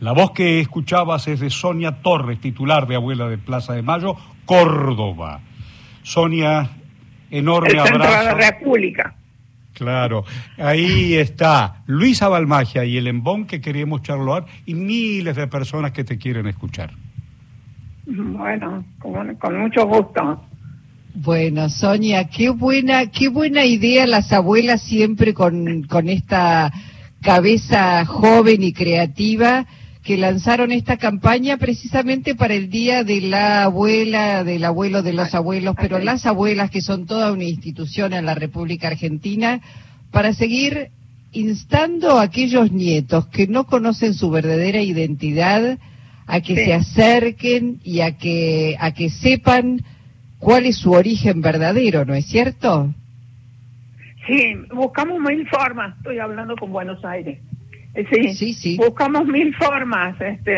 La voz que escuchabas es de Sonia Torres, titular de Abuela de Plaza de Mayo, Córdoba. Sonia, enorme abrazo. El centro de la República. Claro, ahí está Luisa Balmagia y el Embón que queremos charlar y miles de personas que te quieren escuchar. Bueno, con mucho gusto. Bueno, Sonia, qué buena idea las abuelas siempre con esta cabeza joven y creativa que lanzaron esta campaña precisamente para el Día de la Abuela, del abuelo, de los abuelos, pero las abuelas que son toda una institución en la República Argentina, para seguir instando a aquellos nietos que no conocen su verdadera identidad a que se acerquen y a que sepan cuál es su origen verdadero, ¿no es cierto? Sí, buscamos 1000 formas, estoy hablando con Buenos Aires. Sí. Buscamos 1000 formas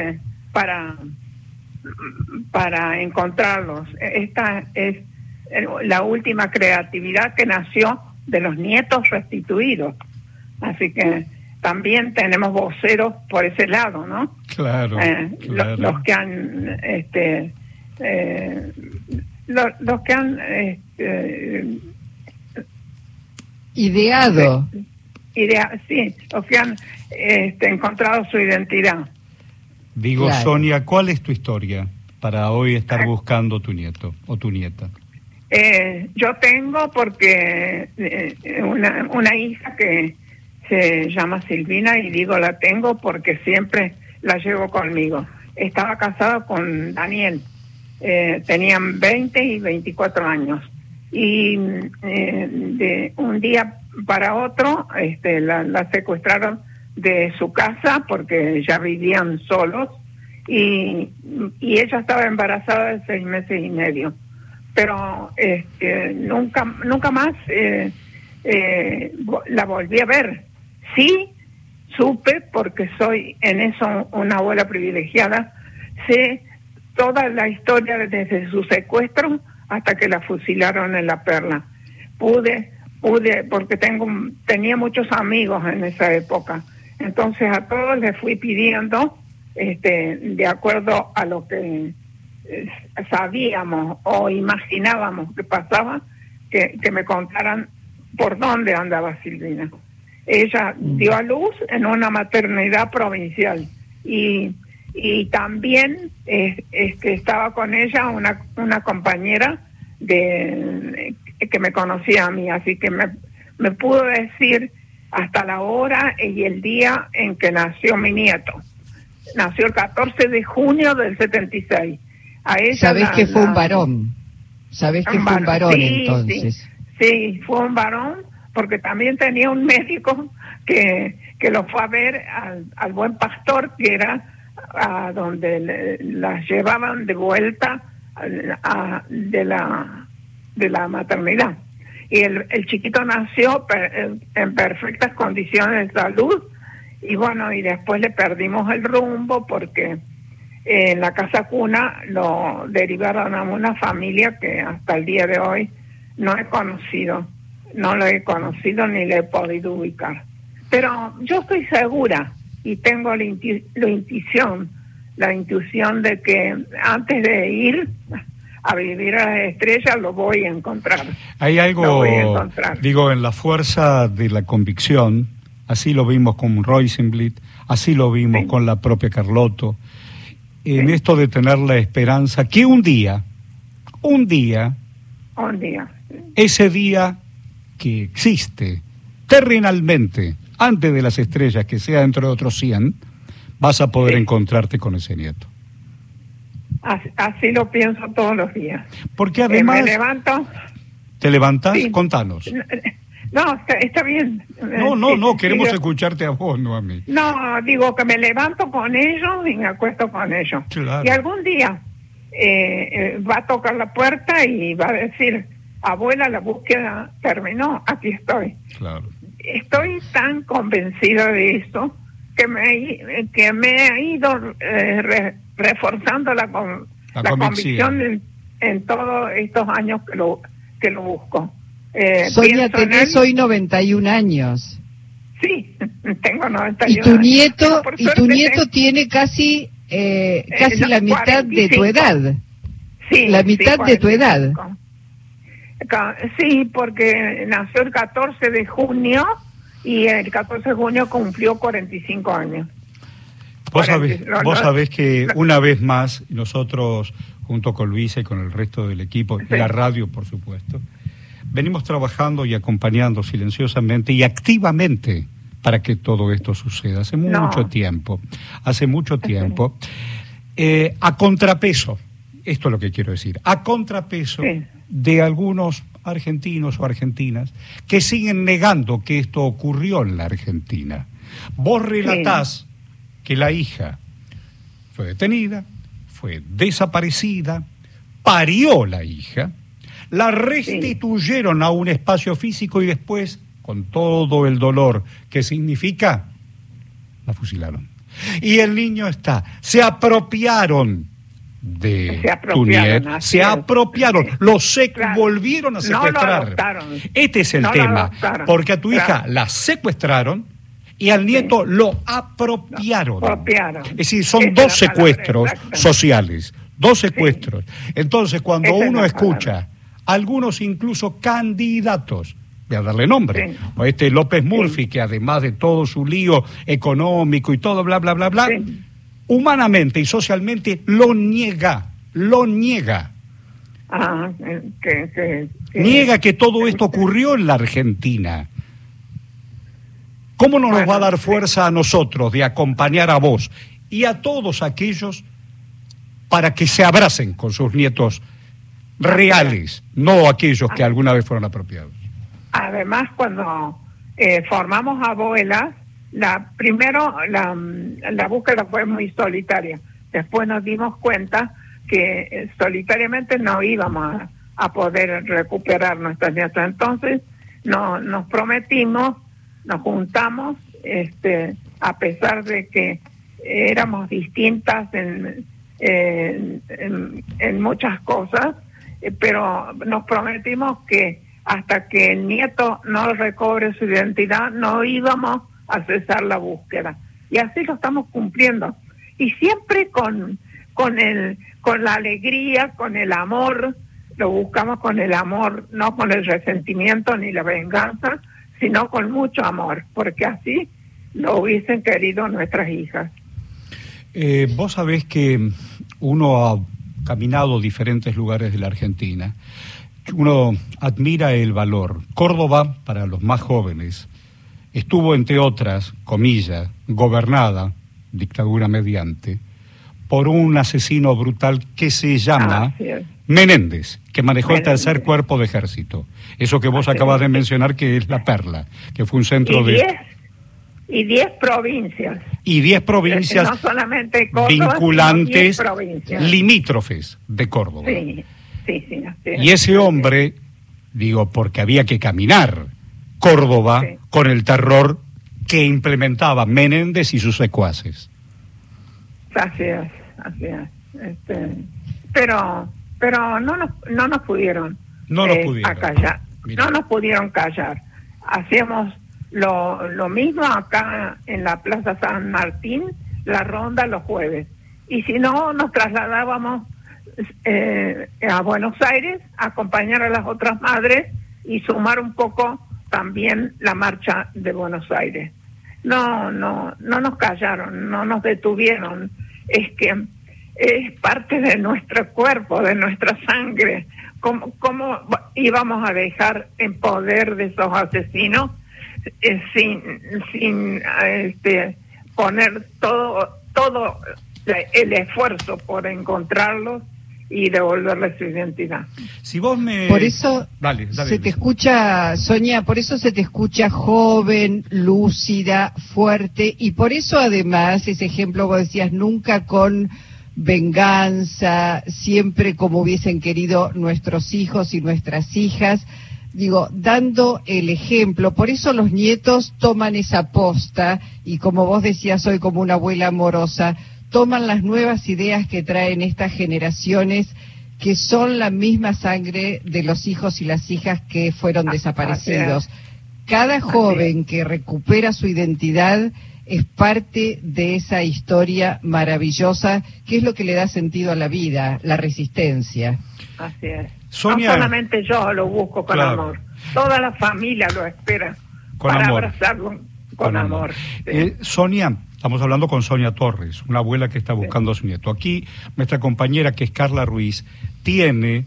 para encontrarlos. Esta es la última creatividad que nació de los nietos restituidos. Así que también tenemos voceros por ese lado, ¿no? Claro. Los que han los que han ideado. Los que han encontrado su identidad. Digo, claro. Sonia, ¿cuál es tu historia para hoy estar buscando tu nieto o tu nieta? Yo tengo porque una hija que se llama Silvina, y digo la tengo porque siempre la llevo conmigo. Estaba casada con Daniel, tenían 20 y 24 años, y de un día para otro la secuestraron de su casa porque ya vivían solos, y ella estaba embarazada de 6 meses y medio, pero nunca más la volví a ver. Sí supe, porque soy en eso una abuela privilegiada, sé toda la historia desde su secuestro hasta que la fusilaron en La Perla. Pude porque tenía muchos amigos en esa época, entonces a todos les fui pidiendo, de acuerdo a lo que sabíamos o imaginábamos que pasaba, que me contaran por dónde andaba Silvina. Ella dio a luz en una maternidad provincial, y también estaba con ella una compañera que me conocía a mí, así que me pudo decir hasta la hora y el día en que nació mi nieto. Nació el 14 de junio del 76. A ella ¿Sabés que fue un varón? ¿Sabés que fue un varón, sí, entonces? Sí, fue un varón, porque también tenía un médico que lo fue a ver al Buen Pastor, que era a donde las llevaban de vuelta de la maternidad. Y el chiquito nació en perfectas condiciones de salud, y bueno, y después le perdimos el rumbo porque en la casa cuna lo derivaron a una familia que hasta el día de hoy no lo he conocido ni le he podido ubicar. Pero yo estoy segura y tengo la intuición de que antes de ir a vivir a las estrellas lo voy a encontrar. Hay algo, digo, en la fuerza de la convicción, así lo vimos con Rosenblit, así lo vimos con la propia Carlotto, en esto de tener la esperanza que un día, ese día que existe terrenalmente, antes de las estrellas, que sea dentro de otros 100, vas a poder encontrarte con ese nieto. Así lo pienso todos los días. Porque además... me levanto... ¿Te levantas? Sí. Contanos. No, está bien. No, queremos escucharte a vos, no a mí. No, digo que me levanto con ellos y me acuesto con ellos. Claro. Y algún día va a tocar la puerta y va a decir: abuela, la búsqueda terminó, aquí estoy. Claro. Estoy tan convencida de eso que me ha ido reforzando la convicción en todos estos años que lo busco. Sonia, tenés hoy 91 años. Sí, tengo 91 y tu nieto, años. y tu nieto tiene casi la mitad 45. De tu edad. Sí, la mitad de tu edad. Sí, porque nació el 14 de junio y el 14 de junio cumplió 45 años. Vos sabés que una vez más nosotros, junto con Luisa y con el resto del equipo, y la radio por supuesto, venimos trabajando y acompañando silenciosamente y activamente para que todo esto suceda. Hace mucho tiempo, a contrapeso, esto es lo que quiero decir, a contrapeso de algunos argentinos o argentinas que siguen negando que esto ocurrió en la Argentina. Vos relatás que la hija fue detenida, fue desaparecida, parió la hija, la restituyeron a un espacio físico y después, con todo el dolor que significa, la fusilaron. Y el niño se apropiaron de tu nieto, se apropiaron, volvieron a secuestrar. Este es el tema, porque a tu hija la secuestraron y al nieto lo apropiaron. Es decir, son dos secuestros sociales, dos secuestros. Entonces, cuando uno escucha algunos incluso candidatos, voy a darle nombre, o López Murphy, que además de todo su lío económico y todo bla, bla, bla, bla, humanamente y socialmente lo niega. Niega que todo esto ocurrió en la Argentina. ¿Cómo no nos va a dar fuerza a nosotros de acompañar a vos y a todos aquellos para que se abracen con sus nietos reales, no aquellos que alguna vez fueron apropiados? Además, cuando formamos abuelas, primero la búsqueda fue muy solitaria. Después nos dimos cuenta que solitariamente no íbamos a poder recuperar nuestras nietas. Entonces nos prometimos, nos juntamos, a pesar de que éramos distintas en muchas cosas, pero nos prometimos que hasta que el nieto no recobre su identidad no íbamos a cesar la búsqueda, y así lo estamos cumpliendo, y siempre con la alegría, con el amor. Lo buscamos con el amor, no con el resentimiento ni la venganza, sino con mucho amor, porque así lo hubiesen querido nuestras hijas. Vos sabés que uno ha caminado diferentes lugares de la Argentina, uno admira el valor. Córdoba, para los más jóvenes, estuvo, entre otras, comillas, gobernada, dictadura mediante, por un asesino brutal que se llama Menéndez, que manejó el tercer cuerpo de ejército. Eso que vos acabas de mencionar, que es La Perla, que fue un centro y 10 provincias. Y 10 provincias no solamente Córdoba, vinculantes, limítrofes de Córdoba. Sí. Y ese hombre, digo, porque había que caminar Córdoba con el terror que implementaba Menéndez y sus secuaces. Así es. Pero no nos pudieron acallar. No nos pudieron callar. Hacíamos lo mismo acá en la Plaza San Martín, la ronda los jueves. Y si no, nos trasladábamos a Buenos Aires a acompañar a las otras madres y sumar un poco también la marcha de Buenos Aires. No nos callaron, no nos detuvieron. Es que es parte de nuestro cuerpo, de nuestra sangre. ¿Cómo íbamos a dejar en poder de esos asesinos sin poner todo el esfuerzo por encontrarlos y devolverles su identidad? Si vos Por eso dale, se te escucha, Sonia, por eso se te escucha joven, lúcida, fuerte, y por eso además ese ejemplo vos decías, nunca con venganza, siempre como hubiesen querido nuestros hijos y nuestras hijas, digo, dando el ejemplo. Por eso los nietos toman esa posta y, como vos decías hoy, como una abuela amorosa, toman las nuevas ideas que traen estas generaciones, que son la misma sangre de los hijos y las hijas que fueron desaparecidos. Cada joven que recupera su identidad es parte de esa historia maravillosa, que es lo que le da sentido a la vida, la resistencia. Así es. Sonia, no solamente yo lo busco con amor, toda la familia lo espera para abrazarlo con amor. Sí. Sonia, estamos hablando con Sonia Torres, una abuela que está buscando a su nieto. Aquí nuestra compañera, que es Carla Ruiz, tiene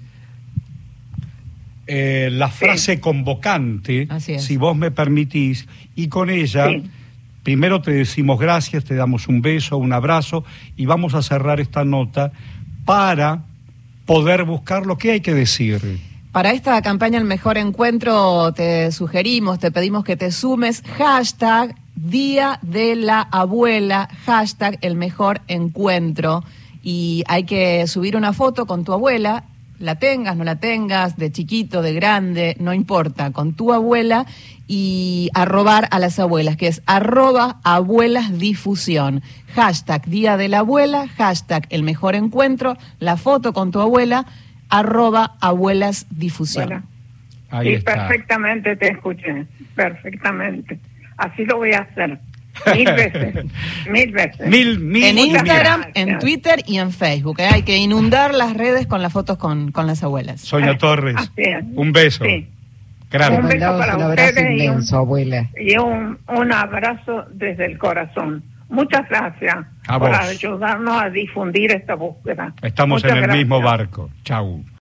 la frase convocante, si vos me permitís, y con ella primero te decimos gracias, te damos un beso, un abrazo, y vamos a cerrar esta nota para poder buscar lo que hay que decir. Para esta campaña El Mejor Encuentro te sugerimos, te pedimos que te sumes, hashtag Día de la Abuela, hashtag El Mejor Encuentro, y hay que subir una foto con tu abuela, la tengas, no la tengas, de chiquito, de grande, no importa, con tu abuela, y arrobar a las abuelas, que es @abuelasdifusión, hashtag Día de la Abuela, hashtag El Mejor Encuentro, la foto con tu abuela, @abuelasdifusión. Bueno, ahí está. Perfectamente te escuché, perfectamente. Así lo voy a hacer. 1000 veces. 1000 veces. Mil, en Instagram, gracias. en Twitter y en Facebook. Hay que inundar las redes con las fotos con las abuelas. Sonia Torres, es. un beso. Sí. Grande. Un beso para un abrazo ustedes inmenso, abuela. Y un abrazo desde el corazón. Muchas gracias A por vos. ayudarnos a difundir esta búsqueda. Estamos Muchas en el mismo gracias. barco. Chau.